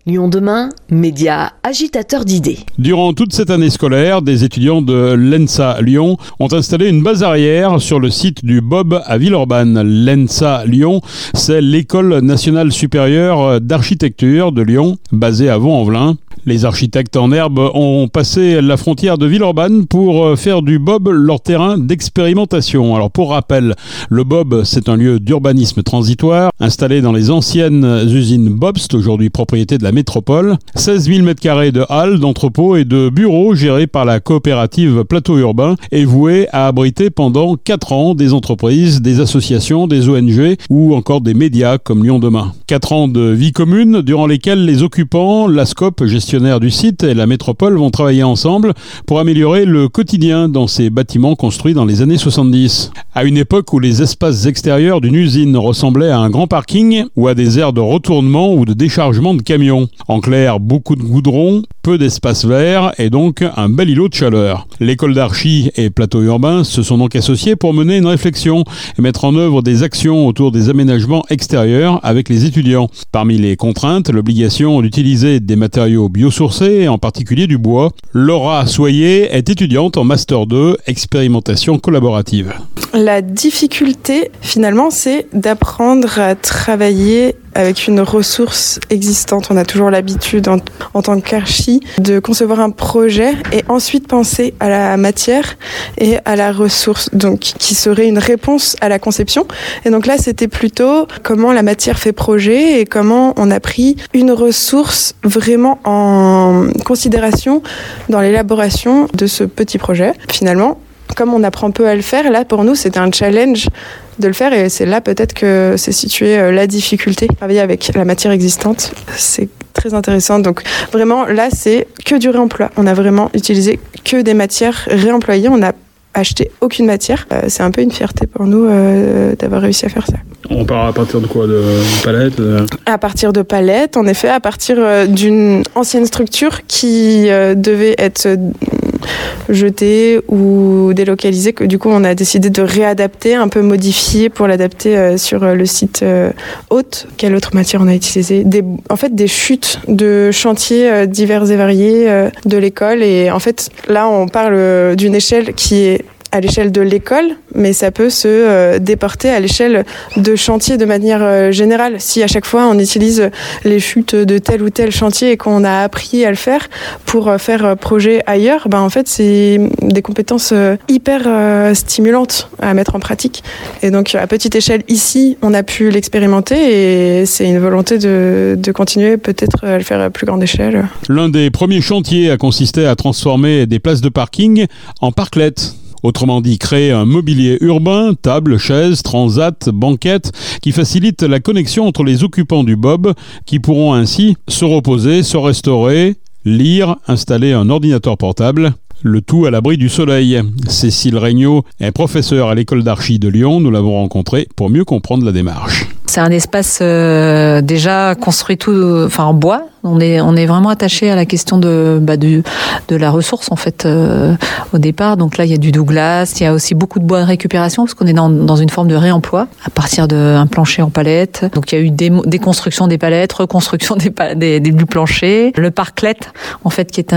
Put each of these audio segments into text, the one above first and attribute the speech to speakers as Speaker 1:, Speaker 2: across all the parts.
Speaker 1: Lyon demain, média agitateur d'idées.
Speaker 2: Durant toute cette année scolaire, des étudiants de l'ENSA Lyon ont installé une base arrière sur le site du BOB à Villeurbanne. L'ENSA Lyon, c'est l'École nationale supérieure d'architecture de Lyon, basée à Vaux-en-Velin. Les architectes en herbe ont passé la frontière de Villeurbanne pour faire du BOB leur terrain d'expérimentation. Alors pour rappel, le BOB, c'est un lieu d'urbanisme transitoire installé dans les anciennes usines Bobst, aujourd'hui propriété de la métropole. 16 000 m² de halles, d'entrepôts et de bureaux gérés par la coopérative Plateau Urbain et voués à abriter pendant 4 ans des entreprises, des associations, des ONG ou encore des médias comme Lyon demain. 4 ans de vie commune durant lesquels les occupants, la SCOP, gestionnaire du site, et la métropole vont travailler ensemble pour améliorer le quotidien dans ces bâtiments construits dans les années 70. À une époque où les espaces extérieurs d'une usine ressemblaient à un grand parking ou à des aires de retournement ou de déchargement de camions. En clair, beaucoup de goudron, peu d'espace vert et donc un bel îlot de chaleur. L'école d'archi et Plateau Urbain se sont donc associés pour mener une réflexion et mettre en œuvre des actions autour des aménagements extérieurs avec les étudiants. Parmi les contraintes, l'obligation d'utiliser des matériaux biosourcés, en particulier du bois. Laura Soyer est étudiante en Master 2, expérimentation collaborative.
Speaker 3: La difficulté, finalement, c'est d'apprendre à travailler avec une ressource existante. On a toujours l'habitude, en tant qu'archi, de concevoir un projet et ensuite penser à la matière et à la ressource, donc qui serait une réponse à la conception. Et donc là, c'était plutôt comment la matière fait projet et comment on a pris une ressource vraiment en considération dans l'élaboration de ce petit projet. Finalement, comme on apprend peu à le faire, là, pour nous, c'était un challenge de le faire et c'est là peut-être que c'est situé la difficulté. Travailler avec la matière existante, c'est très intéressant. Donc vraiment, là, c'est que du réemploi. On a vraiment utilisé que des matières réemployées. On n'a acheté aucune matière. C'est un peu une fierté pour nous d'avoir réussi à faire ça.
Speaker 2: On part à partir de quoi? De palettes?
Speaker 3: À partir de palettes, en effet, à partir d'une ancienne structure qui devait être jetée ou délocalisée. Du coup, on a décidé de réadapter, un peu modifier pour l'adapter sur le site hôte. Quelle autre matière on a utilisé? Des chutes de chantiers divers et variés de l'école. Et en fait, là, on parle d'une échelle qui est à l'échelle de l'école, mais ça peut se déporter à l'échelle de chantier de manière générale. Si à chaque fois on utilise les chutes de tel ou tel chantier et qu'on a appris à le faire pour faire projet ailleurs, en fait c'est des compétences hyper stimulantes à mettre en pratique. Et donc à petite échelle ici, on a pu l'expérimenter et c'est une volonté de continuer peut-être à le faire à plus grande échelle.
Speaker 2: L'un des premiers chantiers a consisté à transformer des places de parking en parklettes. Autrement dit, créer un mobilier urbain, tables, chaises, transats, banquettes, qui facilite la connexion entre les occupants du BOB, qui pourront ainsi se reposer, se restaurer, lire, installer un ordinateur portable, le tout à l'abri du soleil. Cécile Regnault est professeure à l'école d'archi de Lyon. Nous l'avons rencontrée pour mieux comprendre la démarche.
Speaker 4: C'est un espace déjà construit en bois. On est vraiment attaché à la question de la ressource en fait au départ. Donc là il y a du Douglas, il y a aussi beaucoup de bois de récupération parce qu'on est dans une forme de réemploi à partir d'un plancher en palette. Donc il y a eu déconstruction des palettes, reconstruction du plancher, le parklet en fait qui est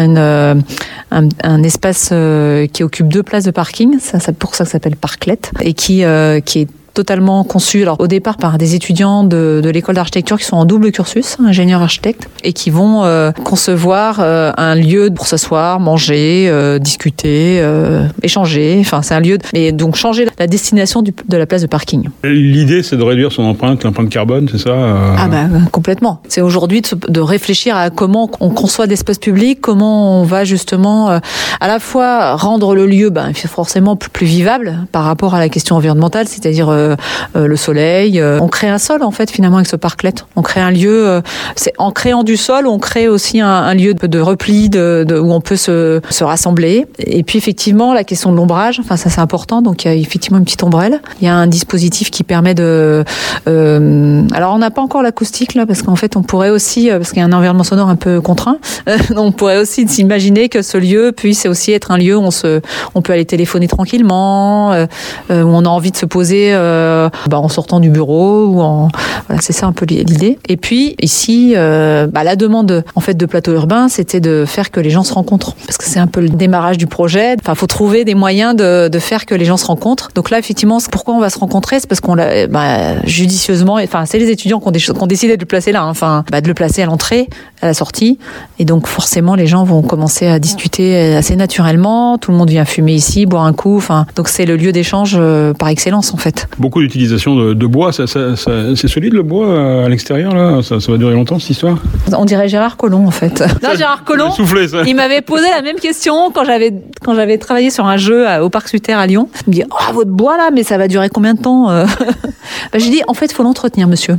Speaker 4: un espace qui occupe 2 places de parking. C'est pour ça que ça s'appelle parklet et qui est totalement conçu alors au départ par des étudiants de l'école d'architecture qui sont en double cursus, ingénieurs architectes, et qui vont concevoir un lieu pour s'asseoir, manger, discuter, échanger. Enfin, c'est un lieu et donc changer la destination de la place de parking.
Speaker 2: L'idée, c'est de réduire l'empreinte carbone, c'est ça
Speaker 4: Complètement. C'est aujourd'hui de réfléchir à comment on conçoit l'espace public, comment on va justement à la fois rendre le lieu forcément plus vivable par rapport à la question environnementale, c'est-à-dire le soleil. On crée un sol en fait finalement avec ce parklet. On crée un lieu. C'est en créant du sol, on crée aussi un lieu de repli, où on peut se rassembler. Et puis effectivement la question de l'ombrage. Enfin ça c'est important. Donc il y a effectivement une petite ombrelle. Il y a un dispositif qui permet de. Alors on n'a pas encore l'acoustique là parce qu'en fait on pourrait aussi parce qu'il y a un environnement sonore un peu contraint. On pourrait aussi s'imaginer que ce lieu puisse aussi être un lieu où on peut aller téléphoner tranquillement, où on a envie de se poser en sortant du bureau ou voilà, c'est ça un peu l'idée. Et puis ici, la demande en fait de Plateau Urbain, c'était de faire que les gens se rencontrent, parce que c'est un peu le démarrage du projet. Enfin, faut trouver des moyens de faire que les gens se rencontrent. Donc là, effectivement, pourquoi on va se rencontrer, c'est parce qu'on l'a judicieusement. Enfin, c'est les étudiants qui ont décidé de le placer là. Enfin, de le placer à l'entrée, à la sortie, et donc forcément, les gens vont commencer à discuter assez naturellement. Tout le monde vient fumer ici, boire un coup. Enfin, donc c'est le lieu d'échange par excellence en fait.
Speaker 2: Beaucoup d'utilisation de bois. C'est solide le bois à l'extérieur là. Ça va durer longtemps cette histoire.
Speaker 4: On dirait Gérard Collomb en fait. Non, Gérard Collomb. Il m'avait posé la même question quand j'avais travaillé sur un jeu au Parc Sutter à Lyon. Il me dit votre bois là, mais ça va durer combien de temps? J'ai dit en fait il faut l'entretenir monsieur.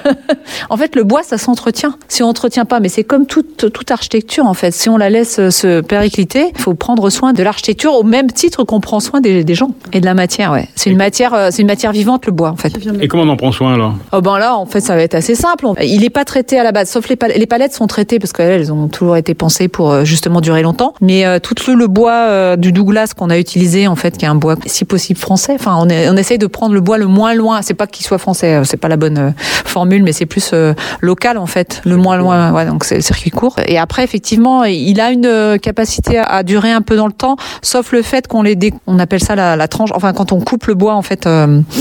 Speaker 4: En fait le bois ça s'entretient. Si on n'entretient pas, mais c'est comme toute architecture en fait. Si on la laisse se péricliter, il faut prendre soin de l'architecture au même titre qu'on prend soin des gens et de la matière. Ouais. C'est une matière vivante le bois en fait.
Speaker 2: Et comment on en prend soin là?
Speaker 4: Là en fait ça va être assez simple. Il n'est pas traité à la base, sauf les palettes sont traitées parce qu'elles ont toujours été pensées pour justement durer longtemps. Mais tout le bois du Douglas qu'on a utilisé en fait, qui est un bois si possible français. Enfin on essaye de prendre le bois le moins loin. C'est pas qu'il soit français, c'est pas la bonne formule, mais c'est plus local en fait, le moins loin. Ouais, donc c'est le circuit court. Et après effectivement il a une capacité à durer un peu dans le temps, sauf le fait on appelle ça la tranche. Enfin quand on coupe le bois en fait,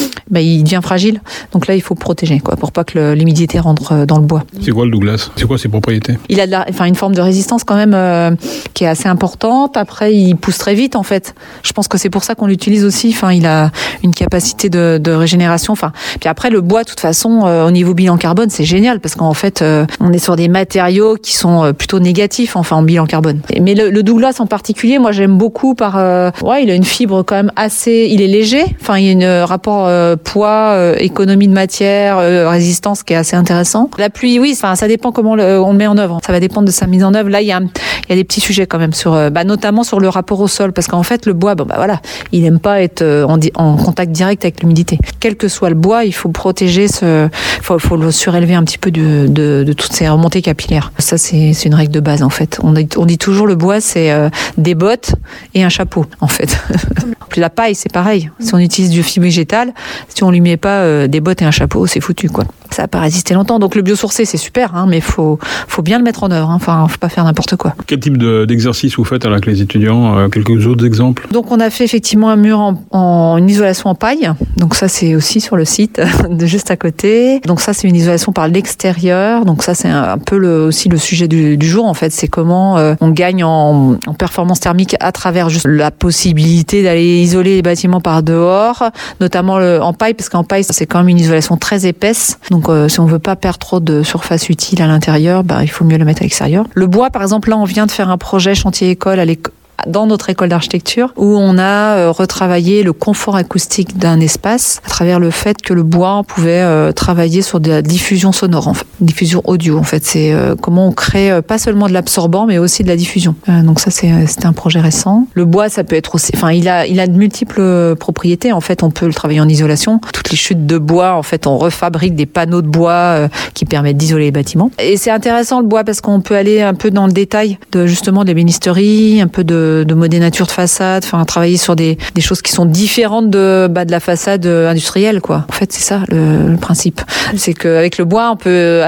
Speaker 4: il devient fragile. Donc là il faut protéger quoi, pour pas que l'humidité rentre dans le bois.
Speaker 2: C'est quoi le Douglas? C'est quoi ses propriétés?
Speaker 4: Il a une forme de résistance quand même qui est assez importante. Après il pousse très vite en fait. Je pense que c'est pour ça qu'on l'utilise aussi. Enfin il a une capacité de régénération. Enfin puis après le bois de toute façon au niveau bilan carbone c'est génial parce qu'en fait on est sur des matériaux qui sont plutôt négatifs en bilan carbone. Mais le Douglas en particulier, moi j'aime beaucoup il a une fibre quand même assez, il est léger. Enfin il y a un rapport poids, économie de matière, résistance qui est assez intéressant. La pluie, oui, ça dépend comment on le met en œuvre. Ça va dépendre de sa mise en œuvre. Là il y a des petits sujets quand même sur notamment sur le rapport au sol, parce qu'en fait le bois il aime pas être en contact direct avec l'humidité. Quel que soit le bois, il faut protéger faut le surélever un petit peu de toutes ces remontées capillaires. Ça c'est une règle de base en fait. On dit toujours le bois c'est des bottes et un chapeau en fait. Puis la paille c'est pareil. Si on utilise du fibre végétal, si on lui met pas des bottes et un chapeau, c'est foutu quoi. Ça va pas résister longtemps. Donc le biosourcé c'est super, mais faut bien le mettre en œuvre. Enfin faut pas faire n'importe quoi.
Speaker 2: Quel type d'exercice vous faites avec les étudiants? Quelques autres exemples?
Speaker 4: Donc on a fait effectivement un mur en une isolation en paille. Donc ça c'est aussi sur le site de juste à côté. Donc ça c'est une isolation par l'extérieur. Donc ça c'est un peu aussi le sujet du jour en fait. C'est comment on gagne en performance thermique à travers juste la possibilité d'aller isoler les bâtiments par dehors, notamment en paille, parce qu'en paille c'est quand même une isolation très épaisse. Donc si on veut pas perdre trop de surface utile à l'intérieur, il faut mieux le mettre à l'extérieur. Le bois par exemple, là on vient de faire un projet chantier école dans notre école d'architecture où on a retravaillé le confort acoustique d'un espace à travers le fait que le bois pouvait travailler sur de la diffusion sonore, en fait, diffusion audio en fait. C'est comment on crée pas seulement de l'absorbant mais aussi de la diffusion. Donc ça c'était un projet récent. Le bois ça peut être aussi, il a de multiples propriétés en fait. On peut le travailler en isolation. Toutes les chutes de bois en fait, on refabrique des panneaux de bois qui permettent d'isoler les bâtiments. Et c'est intéressant le bois parce qu'on peut aller un peu dans le détail de justement de l'ébénisterie, un peu de modénature de façade, travailler sur des choses qui sont différentes de la façade industrielle quoi. En fait c'est ça le principe. C'est qu'avec le bois on peut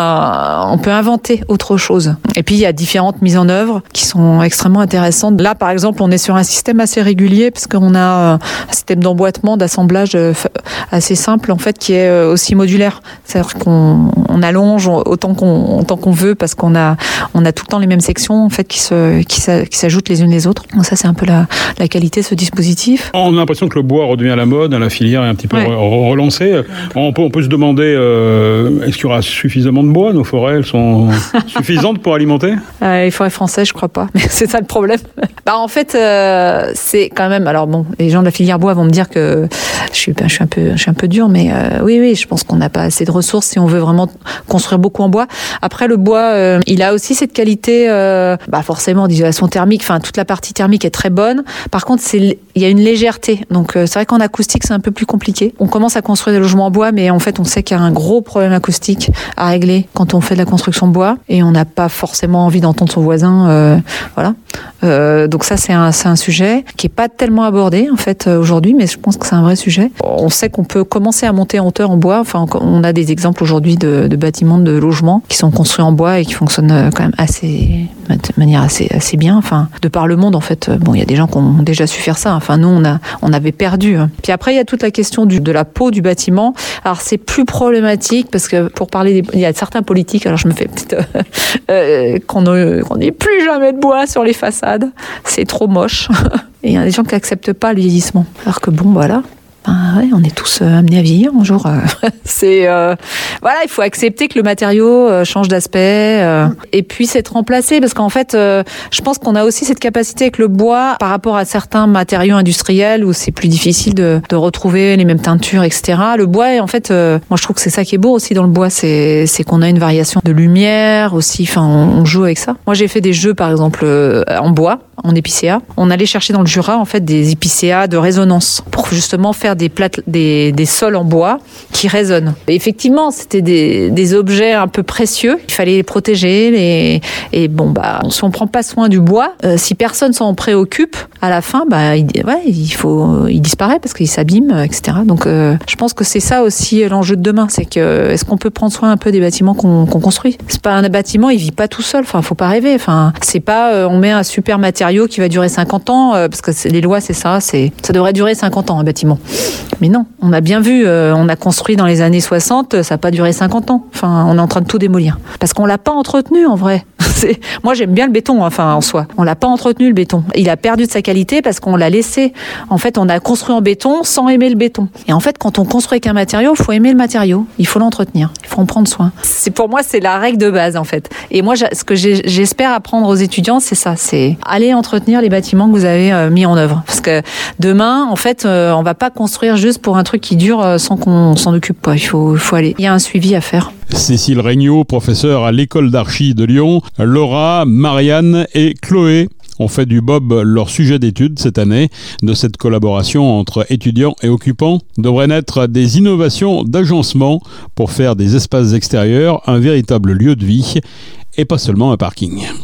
Speaker 4: inventer autre chose. Et puis il y a différentes mises en œuvre qui sont extrêmement intéressantes. Là par exemple on est sur un système assez régulier parce qu'on a un système d'emboîtement, d'assemblage assez simple en fait qui est aussi modulaire. C'est-à-dire qu'on allonge autant qu'on veut parce qu'on a tout le temps les mêmes sections en fait qui s'ajoutent les unes les autres. Donc ça c'est un peu la qualité de ce dispositif.
Speaker 2: On a l'impression que le bois redevient à la mode, la filière est un petit peu relancée. On peut se demander est-ce qu'il y aura suffisamment de bois? Nos forêts elles sont suffisantes pour alimenter?
Speaker 4: Les forêts françaises je crois pas, mais c'est ça le problème. En fait c'est quand même, alors bon, les gens de la filière bois vont me dire que je suis un peu dur, mais oui je pense qu'on n'a pas assez de ressources si on veut vraiment construire beaucoup en bois. Après le bois il a aussi cette qualité forcément d'isolation thermique. Toute la partie thermique est très bonne. Par contre, il y a une légèreté. Donc, c'est vrai qu'en acoustique, c'est un peu plus compliqué. On commence à construire des logements en bois, mais en fait, on sait qu'il y a un gros problème acoustique à régler quand on fait de la construction de bois. Et on n'a pas forcément envie d'entendre son voisin. Voilà. Donc ça, c'est un sujet qui est pas tellement abordé en fait aujourd'hui, mais je pense que c'est un vrai sujet. On sait qu'on peut commencer à monter en hauteur en bois. Enfin, on a des exemples aujourd'hui de bâtiments, de logements qui sont construits en bois et qui fonctionnent quand même de manière assez bien. Enfin, de par le monde en fait. Bon, il y a des gens qui ont déjà su faire ça. Enfin, nous, on avait perdu. Puis après, il y a toute la question de la peau du bâtiment. Alors c'est plus problématique parce que pour parler, il y a certains politiques. Alors je me fais petite qu'on n'ait plus jamais de bois sur les façades. C'est trop moche. Et il y a des gens qui n'acceptent pas le vieillissement. Alors que bon, voilà. On est tous amenés à vieillir un jour. Voilà, il faut accepter que le matériau change d'aspect et puisse être remplacé parce qu'en fait, je pense qu'on a aussi cette capacité avec le bois par rapport à certains matériaux industriels où c'est plus difficile de retrouver les mêmes teintures, etc. Le bois, en fait, moi je trouve que c'est ça qui est beau aussi dans le bois, c'est qu'on a une variation de lumière aussi. Enfin, on joue avec ça. Moi, j'ai fait des jeux, par exemple, en bois, en épicéa. On allait chercher dans le Jura en fait des épicéas de résonance pour justement faire des sols en bois qui résonnent. Et effectivement, c'était des objets un peu précieux. Il fallait les protéger. Et bon, si on prend pas soin du bois, si personne s'en préoccupe, à la fin, il disparaît parce qu'il s'abîme, etc. Donc, je pense que c'est ça aussi l'enjeu de demain, c'est que est-ce qu'on peut prendre soin un peu des bâtiments qu'on construit. C'est pas un bâtiment, il vit pas tout seul. Enfin, faut pas rêver. Enfin, c'est pas on met un super matériau qui va durer 50 ans parce que les lois, c'est ça. Ça devrait durer 50 ans un bâtiment. Mais non, on a bien vu, on a construit dans les années 60, ça n'a pas duré 50 ans. Enfin, on est en train de tout démolir. Parce qu'on l'a pas entretenu, en vrai. Moi, j'aime bien le béton, en soi. On l'a pas entretenu, le béton. Il a perdu de sa qualité parce qu'on l'a laissé. En fait, on a construit en béton sans aimer le béton. Et en fait, quand on construit avec un matériau, il faut aimer le matériau. Il faut l'entretenir. Il faut en prendre soin. Pour moi, c'est la règle de base, en fait. Et moi, ce que j'espère apprendre aux étudiants, c'est ça. C'est aller entretenir les bâtiments que vous avez mis en œuvre. Parce que demain, en fait, on va pas construire juste pour un truc qui dure sans qu'on s'en occupe pas. Il faut aller. Il y a un suivi à faire.
Speaker 2: Cécile Regnault, professeure à l'école d'archi de Lyon, Laura, Marianne et Chloé ont fait du bob leur sujet d'étude cette année. De cette collaboration entre étudiants et occupants devraient naître des innovations d'agencement pour faire des espaces extérieurs un véritable lieu de vie et pas seulement un parking.